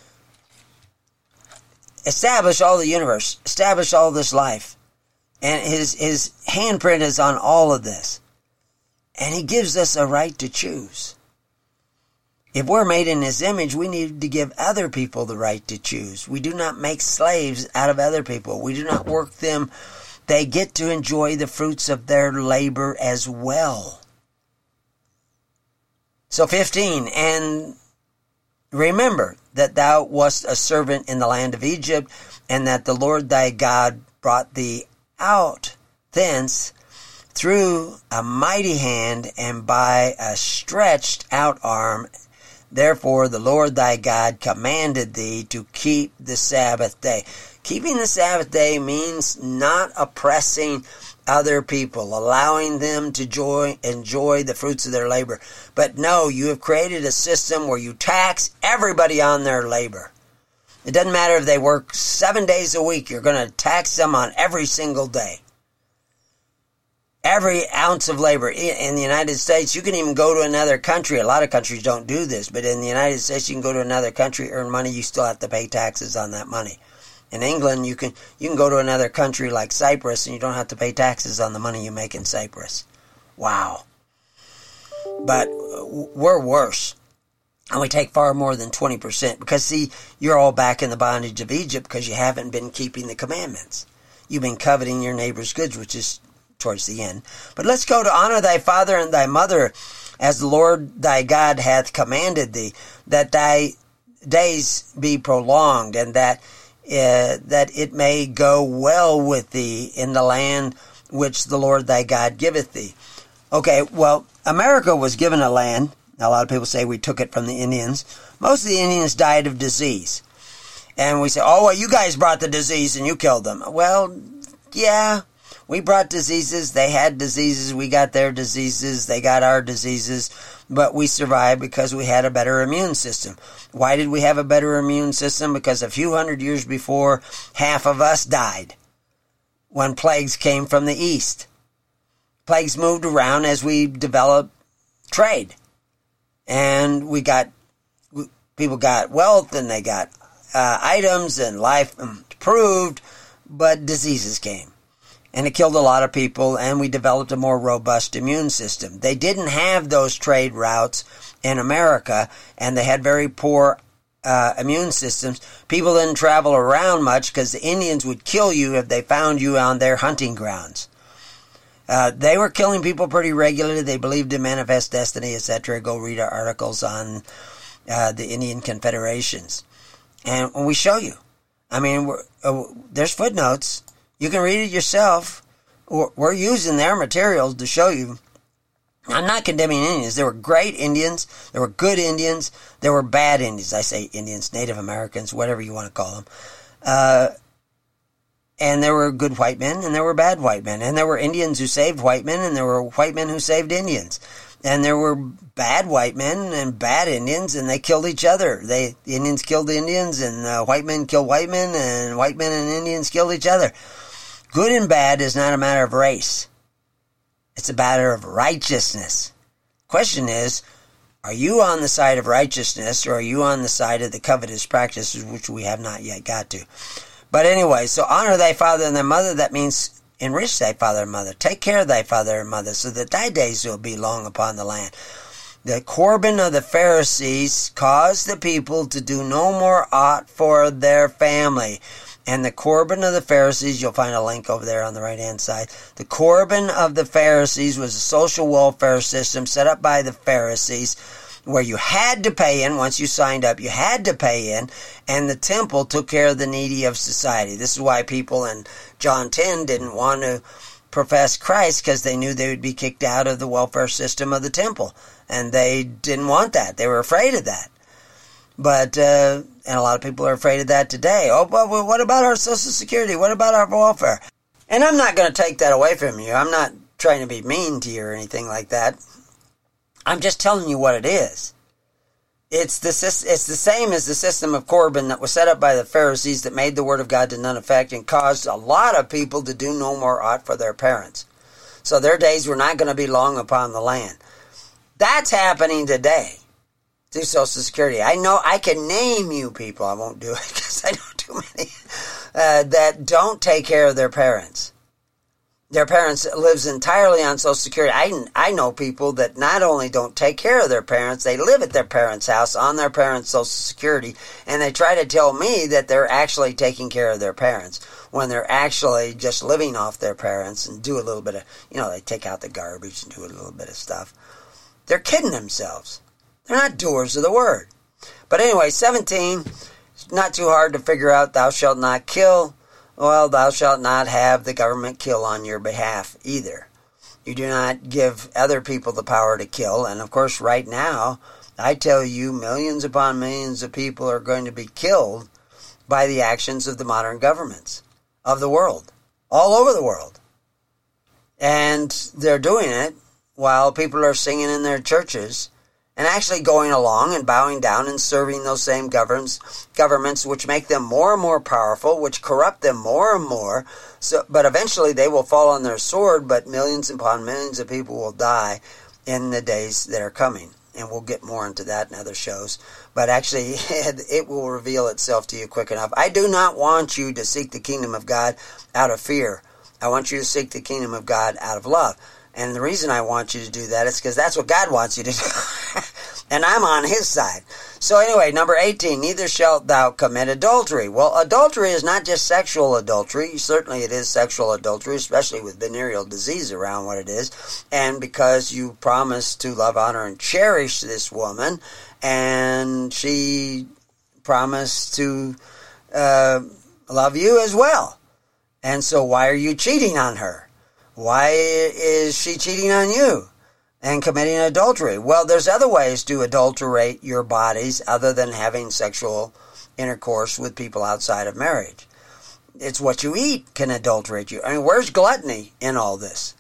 Establish all the universe, establish all this life, and his his handprint is on all of this. And He gives us a right to choose. If we're made in His image, we need to give other people the right to choose. We do not make slaves out of other people. We do not work them. They get to enjoy the fruits of their labor as well. So fifteen, and remember that thou wast a servant in the land of Egypt, and that the Lord thy God brought thee out thence through a mighty hand and by a stretched out arm. Therefore the Lord thy God commanded thee to keep the Sabbath day. Keeping the Sabbath day means not oppressing other people, allowing them to enjoy, enjoy the fruits of their labor. But no, you have created a system where you tax everybody on their labor. It doesn't matter if they work seven days a week, you're going to tax them on every single day. Every ounce of labor. In the United States, you can even go to another country. A lot of countries don't do this, but in the United States, you can go to another country, earn money, you still have to pay taxes on that money. In England, you can you can go to another country like Cyprus, and you don't have to pay taxes on the money you make in Cyprus. Wow. But we're worse. And we take far more than twenty percent. Because, see, you're all back in the bondage of Egypt because you haven't been keeping the commandments. You've been coveting your neighbor's goods, which is towards the end. But let's go to honor thy father and thy mother, as the Lord thy God hath commanded thee, that thy days be prolonged, and that uh, that it may go well with thee in the land which the Lord thy God giveth thee. Okay, well, America was given a land. Now, a lot of people say we took it from the Indians. Most of the Indians died of disease. And we say, oh, well, you guys brought the disease and you killed them. Well, yeah, we brought diseases. They had diseases. We got their diseases. They got our diseases. But we survived because we had a better immune system. Why did we have a better immune system? Because a few hundred years before, half of us died when plagues came from the east. Plagues moved around as we developed trade. And we got, people got wealth and they got uh, items and life improved, but diseases came. And it killed a lot of people, and we developed a more robust immune system. They didn't have those trade routes in America, and they had very poor uh, immune systems. People didn't travel around much because the Indians would kill you if they found you on their hunting grounds. Uh, they were killing people pretty regularly. They believed in manifest destiny, et cetera. Go read our articles on uh, the Indian Confederations. And we show you. I mean, we're, uh, there's footnotes. You can read it yourself. we're using their materials to show you. I'm not condemning Indians. There were great Indians. There were good Indians. There were bad Indians. I say Indians, Native Americans, whatever you want to call them. Uh, and there were good white men, and there were bad white men. And there were Indians who saved white men, and there were white men who saved Indians. And there were bad white men and bad Indians, and they killed each other. They the Indians killed the Indians, and uh, white men killed white men, and white men and Indians killed each other. Good and bad is not a matter of race. It's a matter of righteousness. Question is, are you on the side of righteousness, or are you on the side of the covetous practices, which we have not yet got to? But anyway, so honor thy father and thy mother. That means enrich thy father and mother. Take care of thy father and mother, so that thy days will be long upon the land. The Corban of the Pharisees caused the people to do no more aught for their family. And the Corban of the Pharisees, you'll find a link over there on the right-hand side. The Corban of the Pharisees was a social welfare system set up by the Pharisees, where you had to pay in. Once you signed up, you had to pay in, and the temple took care of the needy of society. This is why people in John ten didn't want to profess Christ, because they knew they would be kicked out of the welfare system of the temple, and they didn't want that. They were afraid of that. But, uh, and a lot of people are afraid of that today. Oh, but what about our Social Security? What about our welfare? And I'm not going to take that away from you. I'm not trying to be mean to you or anything like that. I'm just telling you what it is. It's the, it's the same as the system of Corban that was set up by the Pharisees that made the Word of God to none effect and caused a lot of people to do no more aught for their parents. So their days were not going to be long upon the land. That's happening today through Social Security. I know I can name you people, I won't do it because I know too many, uh, that don't take care of their parents. Their parents lives entirely on Social Security. I, I know people that not only don't take care of their parents, they live at their parents' house on their parents' Social Security, and they try to tell me that they're actually taking care of their parents when they're actually just living off their parents and do a little bit of, you know, they take out the garbage and do a little bit of stuff. They're kidding themselves. They're not doers of the word. But anyway, seventeen, it's not too hard to figure out. Thou shalt not kill. Well, thou shalt not have the government kill on your behalf either. You do not give other people the power to kill. And of course, right now, I tell you, millions upon millions of people are going to be killed by the actions of the modern governments of the world, all over the world. And they're doing it while people are singing in their churches and actually going along and bowing down and serving those same governments, governments which make them more and more powerful, which corrupt them more and more. So, but eventually they will fall on their sword, but millions upon millions of people will die in the days that are coming. And we'll get more into that in other shows. But actually, it will reveal itself to you quick enough. I do not want you to seek the kingdom of God out of fear. I want you to seek the kingdom of God out of love. And the reason I want you to do that is because that's what God wants you to do. And I'm on his side. So anyway, number eighteen, neither shalt thou commit adultery. Well, adultery is not just sexual adultery. Certainly it is sexual adultery, especially with venereal disease around what it is. And because you promise to love, honor, and cherish this woman, and she promised to uh, love you as well. And so why are you cheating on her? Why is she cheating on you and committing adultery? Well, there's other ways to adulterate your bodies other than having sexual intercourse with people outside of marriage. It's what you eat can adulterate you. I mean, where's gluttony in all this?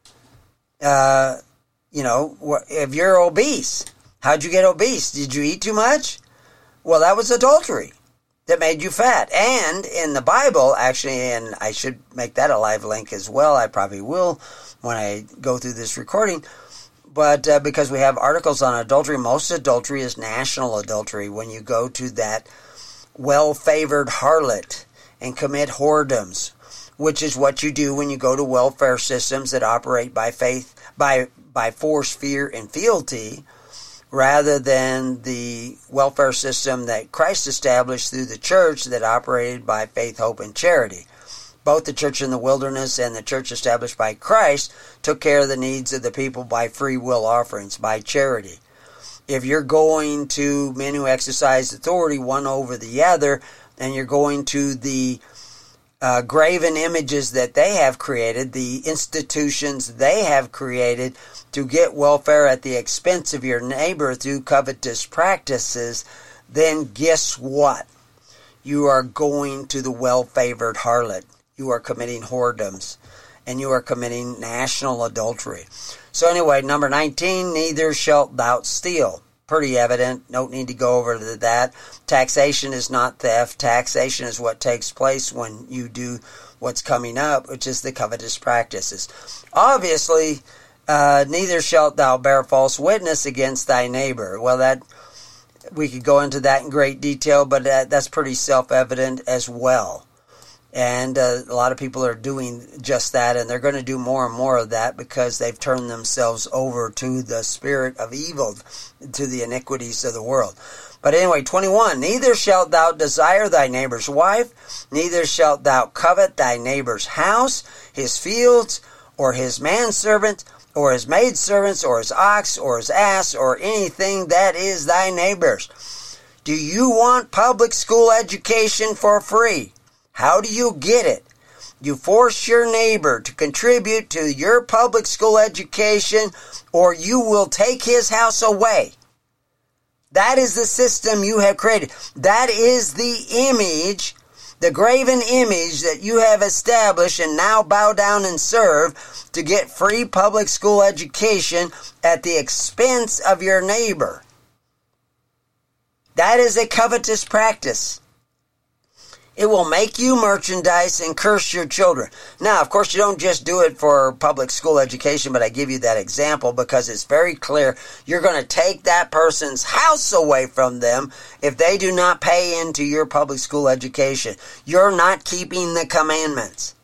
Uh, you know, if you're obese, how'd you get obese? Did you eat too much? Well, that was adultery that made you fat. And in the Bible, actually, and I should make that a live link as well. I probably will when I go through this recording. But uh, because we have articles on adultery, most adultery is national adultery. When you go to that well-favored harlot and commit whoredoms, which is what you do when you go to welfare systems that operate by faith, by by force, fear, and fealty, rather than the welfare system that Christ established through the church that operated by faith, hope, and charity. Both the church in the wilderness and the church established by Christ took care of the needs of the people by free will offerings, by charity. If you're going to men who exercise authority one over the other, and you're going to the uh, graven images that they have created, the institutions they have created to get welfare at the expense of your neighbor through covetous practices, then guess what? You are going to the well-favored harlot. You are committing whoredoms, and you are committing national adultery. So anyway, number nineteen, neither shalt thou steal. Pretty evident. Don't need to go over to that. Taxation is not theft. Taxation is what takes place when you do what's coming up, which is the covetous practices. Obviously, uh, neither shalt thou bear false witness against thy neighbor. Well, that we could go into that in great detail, but that, that's pretty self-evident as well. And uh, a lot of people are doing just that, and they're going to do more and more of that because they've turned themselves over to the spirit of evil, to the iniquities of the world. But anyway, twenty-one, neither shalt thou desire thy neighbor's wife, neither shalt thou covet thy neighbor's house, his fields, or his manservant, or his maidservants, or his ox, or his ass, or anything that is thy neighbor's. Do you want public school education for free? How do you get it? You force your neighbor to contribute to your public school education, or you will take his house away. That is the system you have created. That is the image, the graven image that you have established and now bow down and serve to get free public school education at the expense of your neighbor. That is a covetous practice. It will make you merchandise and curse your children. Now, of course, you don't just do it for public school education, but I give you that example because it's very clear you're going to take that person's house away from them if they do not pay into your public school education. You're not keeping the commandments.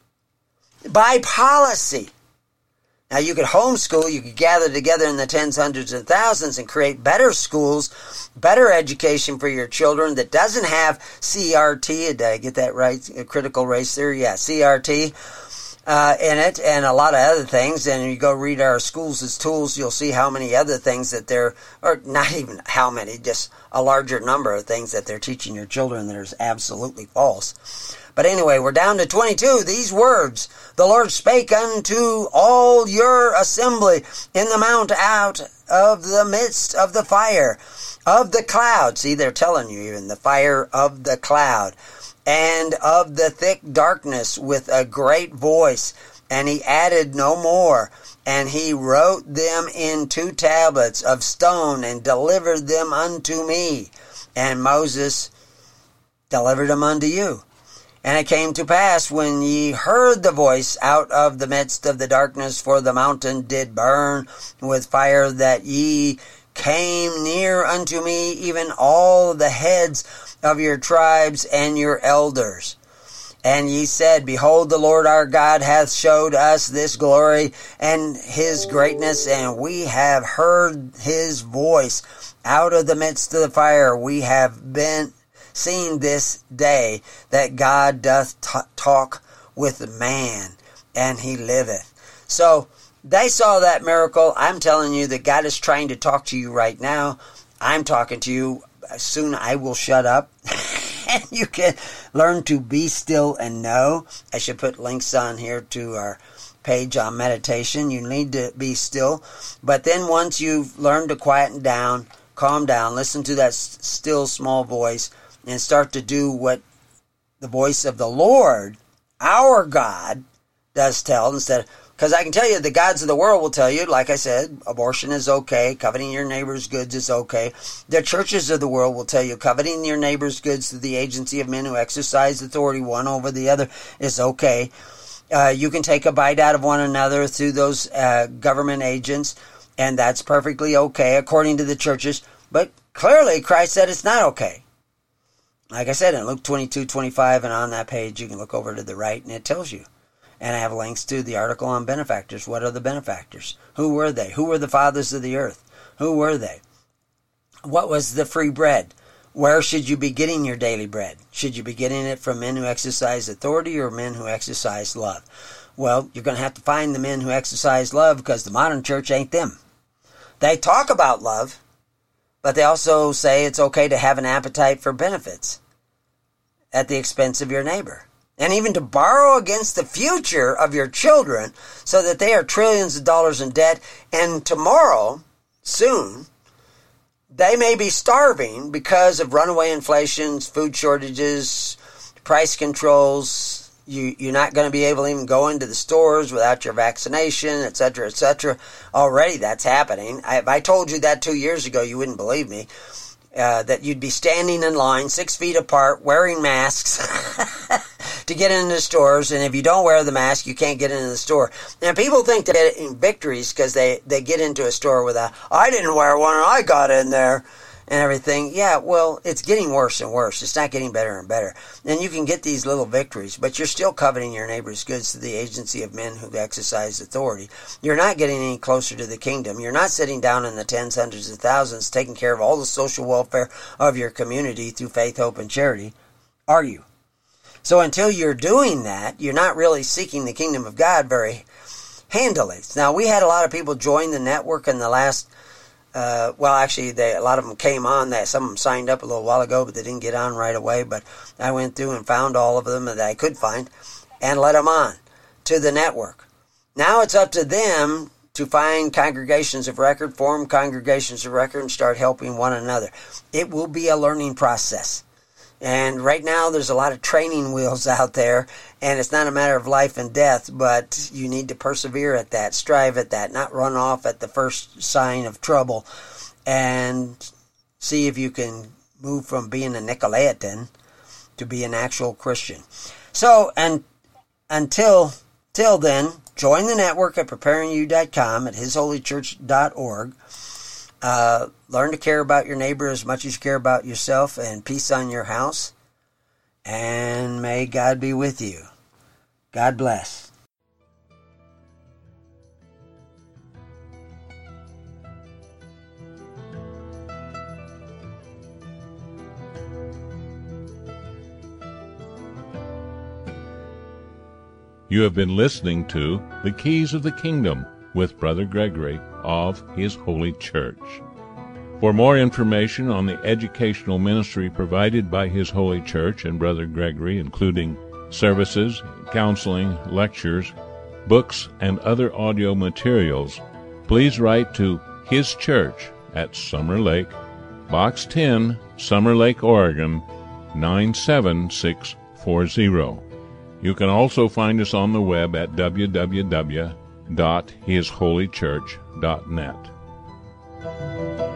By policy. Now, you could homeschool, you could gather together in the tens, hundreds, and thousands and create better schools, better education for your children that doesn't have C R T, did I get that right? Critical race theory, yeah, C R T uh, in it, and a lot of other things. And you go read our Schools as Tools, you'll see how many other things that they're, or not even how many, just a larger number of things that they're teaching your children that is absolutely false. But anyway, we're down to twenty-two. These words, the Lord spake unto all your assembly in the mount out of the midst of the fire, of the cloud. See, they're telling you even, the fire of the cloud, and of the thick darkness with a great voice. And he added no more. And he wrote them in two tablets of stone and delivered them unto me. And Moses delivered them unto you. And it came to pass, when ye heard the voice out of the midst of the darkness, for the mountain did burn with fire, that ye came near unto me, even all the heads of your tribes and your elders. And ye said, Behold, the Lord our God hath showed us this glory and his greatness, and we have heard his voice out of the midst of the fire. We have been seen this day that God doth t- talk with man, and he liveth. So they saw that miracle. I'm telling you that God is trying to talk to you right now. I'm talking to you. Soon I will shut up. And you can learn to be still and know. I should put links on here to our page on meditation. You need to be still. But then once you've learned to quieten down, calm down, listen to that still small voice, and start to do what the voice of the Lord, our God, does tell instead. Because I can tell you, the gods of the world will tell you, like I said, abortion is okay, coveting your neighbor's goods is okay. The churches of the world will tell you, coveting your neighbor's goods through the agency of men who exercise authority one over the other is okay. Uh, you can take a bite out of one another through those uh, government agents, and that's perfectly okay, according to the churches. But clearly, Christ said it's not okay. Like I said, in Luke twenty-two twenty-five, and on that page, you can look over to the right, and it tells you. And I have links to the article on benefactors. What are the benefactors? Who were they? Who were the fathers of the earth? Who were they? What was the free bread? Where should you be getting your daily bread? Should you be getting it from men who exercise authority or men who exercise love? Well, you're going to have to find the men who exercise love, because the modern church ain't them. They talk about love, but they also say it's okay to have an appetite for benefits at the expense of your neighbor. and even to borrow against the future of your children so that they are trillions of dollars in debt, and tomorrow, soon, they may be starving because of runaway inflations, food shortages, price controls. You, you're not going to be able to even go into the stores without your vaccination, et cetera, et cetera. Already that's happening. I, if I told you that two years ago, you wouldn't believe me. Uh, that you'd be standing in line six feet apart wearing masks to get into the stores, and if you don't wear the mask, you can't get into the store. And people think they're getting victories because they, they get into a store with a, I didn't wear one and I got in there and everything. Yeah, well, it's getting worse and worse. It's not getting better and better. And you can get these little victories, but you're still coveting your neighbor's goods through the agency of men who exercise authority. You're not getting any closer to the kingdom. You're not sitting down in the tens, hundreds, and thousands taking care of all the social welfare of your community through faith, hope, and charity, are you? So until you're doing that, you're not really seeking the kingdom of God very handily. Now, we had a lot of people join the network in the last Uh, well, actually, they, a lot of them came on. That some of them signed up a little while ago, but they didn't get on right away. But I went through and found all of them that I could find and let them on to the network. Now it's up to them to find congregations of record, form congregations of record, and start helping one another. It will be a learning process. And right now there's a lot of training wheels out there, and it's not a matter of life and death, but you need to persevere at that, strive at that, not run off at the first sign of trouble, and see if you can move from being a Nicolaitan to be an actual Christian. So, and until till then, join the network at preparing you dot com, at his holy church dot org. Uh, learn to care about your neighbor as much as you care about yourself, and peace on your house. And may God be with you. God bless. You have been listening to The Keys of the Kingdom with Brother Gregory of His Holy Church. For more information on the educational ministry provided by His Holy Church and Brother Gregory, including services, counseling, lectures, books, and other audio materials, please write to His Church at Summer Lake, Box ten, Summer Lake, Oregon, nine seven six four zero. You can also find us on the web at w w w dot his holy church dot net.